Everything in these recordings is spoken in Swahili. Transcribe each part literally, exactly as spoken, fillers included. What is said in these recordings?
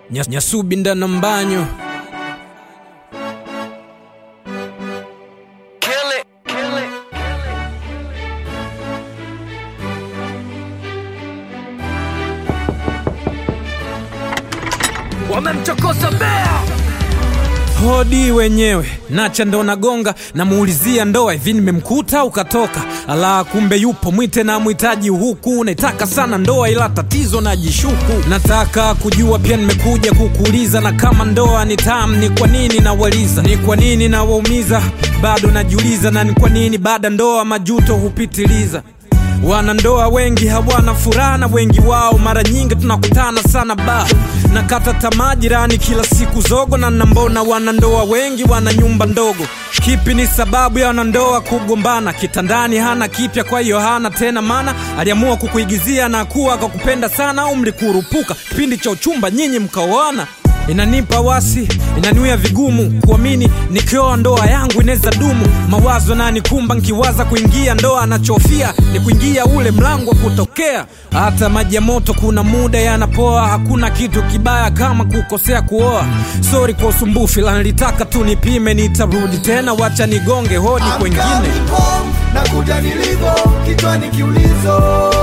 Nyasubi ndana mbanyo. Wamemchokoza Bea. Hodi wenyewe, nacha ndo nagonga, na muulizia ndoa hivi nimemkuta ukatoka. Ala kumbe yupo, mwite na muhitaji huku. Naitaka sana ndoa ila tatizo na jishuku. Nataka kujua pia nimekuja kukuuliza, na kama ndoa ni tamu ni kwa nini nawaliza? Ni kwa nini nawaumiza? Bado najiuliza, na ni kwa nini baada ndoa majuto hupitiliza? Wanandoa wengi hawana furaha, na wengi wao mara nyingi tunakutana sana ba na kata tamaa jirani kila siku zogo. Na nambona wanandoa wengi wana nyumba ndogo. Kipi ni sababu ya wanandoa kugombana? Kitandani hana kipya, kwa hiyo hana tena maana. Aliamua kukuigizia na kuwa kwa kupenda sana, au mlikurupuka kipindi cha uchumba nyinyi mkaoana? Inanipa wasi, inaniwia vigumu kuamini nikioa ndoa yangu inaweza dumu. Mawazo na nikumba nkiwaza kuingia ndoa, anachofia ni kuingia ule mlango wa kutokea. Hata maji ya moto kuna muda yanapoa, hakuna kitu kibaya kama kukosea kuoa. Sorry kwa usumbufu, ila nilitaka tu nipime, nitarudi tena, wacha nigonge hodi kwengine. Na kuja nilivo, kichwani kiulizo.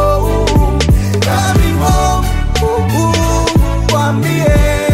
Coming home, uh, uh, wambie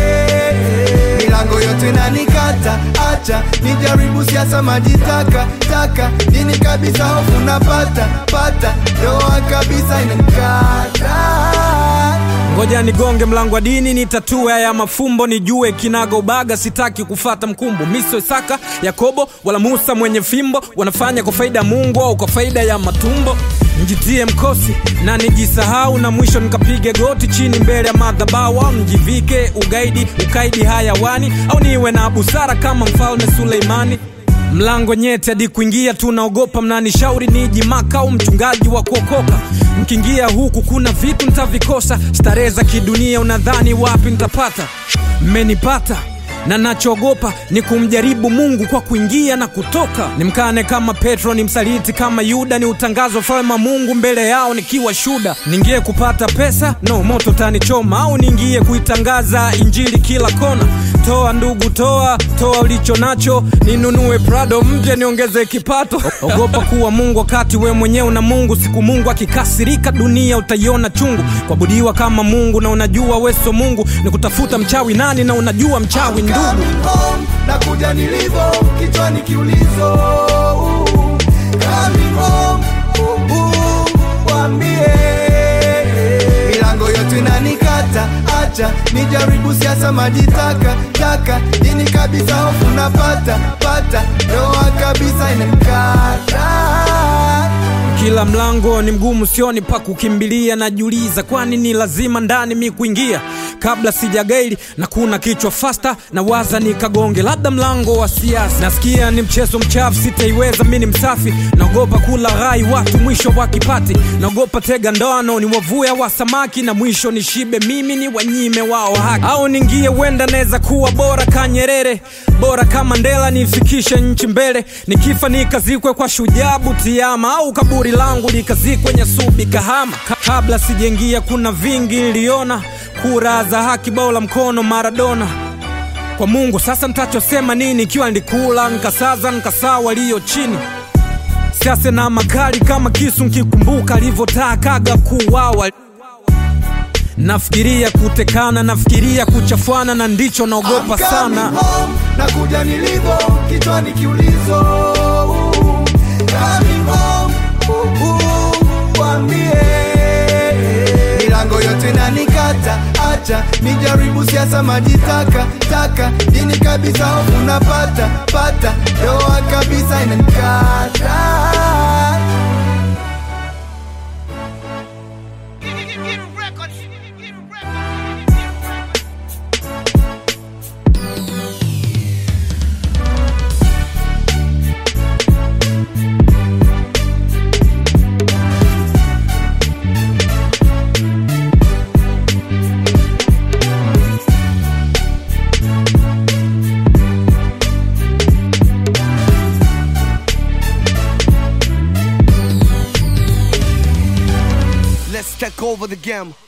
milango yote na nikata, acha nijaribu siasa majitaka taka. Nini kabisa hofu napata pata, ndoa kabisa inanikata. Ngoja nigonge mlango wa dini, nitatue haya mafumbo, nijue kinaga ubaga, sitaki kufata mkumbo. Miso Isaka, Yakobo, wala Musa mwenye fimbo, wanafanya kwa faida ya Mungu au kwa faida ya matumbo. Njitie mkosi na nijisahau, na mwisho nikapige goti chini mbele ya madhabahu. Au njivike ugaidi ukaidi hayawani, au niwe na busara kama mfalme Suleimani. Mlango nyete hadi kuingia tunaogopa, mnanishauri nijimaka au mchungaji wa kuokoka. Mkiingia huku kuna vitu nitavikosa, starehe za kidunia unadhani wapi nitapata? Mmenipata na nachogopa ni kumjaribu Mungu kwa kuingia na kutoka. Nimkane kama Petro, ni msaliti kama Yuda, ni utangazo falma Mungu mbele yao nikiwa shuda. Ningie kupata pesa? No, moto tanichoma. Au ningie kuitangaza injili kila kona? Toa ndugu, toa, toa ulicho nacho, ninunue Prado mpya niongeze kipato. Ogopa kuwa Mungu wakati we mwenyewe una Mungu. Siku Mungu akikasirika dunia utaiona chungu. Kuabudiwa kama Mungu na unajua weso Mungu, ni kutafuta mchawi nani na unajua mchawi ndugu. Na kuja nilivo, kichwani kiulizo. Coming home, uh, uh, wambie milango yote na nikata, acha nijaribu siasa majitaka taka. Nini kabisa hofu napata pata, ndoa kabisa inanikata. Kila mlango ni mgumu, sioni pa kukimbilia. Najiuliza kwani ni lazima ndani mi kuingia kabla sijagaili, na kuna kichwa faster na waza nikagonge labda mlango wa siasa. Nasikia ni mchezo mchafu, sitaiweza mimi ni msafi. Naogopa kula ghai watu mwisho wakipati. Naogopa tega ndoano ni wavuya wa samaki, na mwisho nishibe mimi ni wanyime wao haki. Au ningie wenda neza kuwa bora Kanyerere, bora kama Mandela, nifikishe nchi mbele. Nikifa nikazikwe kwa shujaa Butiama, au kaburi langu likazikwe Nyasubi Kahama. Kabla sijengia kuna vingi niliona, kura za haki bola mkono Maradona. Kwa Mungu sasa mtachosema nini, ikiwa nilikula nkasaza nkasaa walio chini. Siasa na makali kama kisu, nkikumbuka alivyotakaga kuuawa. Nafikiria kutekana, nafikiria kuchafuana, na ndicho naogopa sana. Na kuja nilivo, kichwani kiulizo. Coming home, uh, uh, wambie milango yote na nikata, acha nijaribu siasa majitaka taka. Nini kabisa hofu napata pata, ndoa kabisa inanikata. Let's take over the game.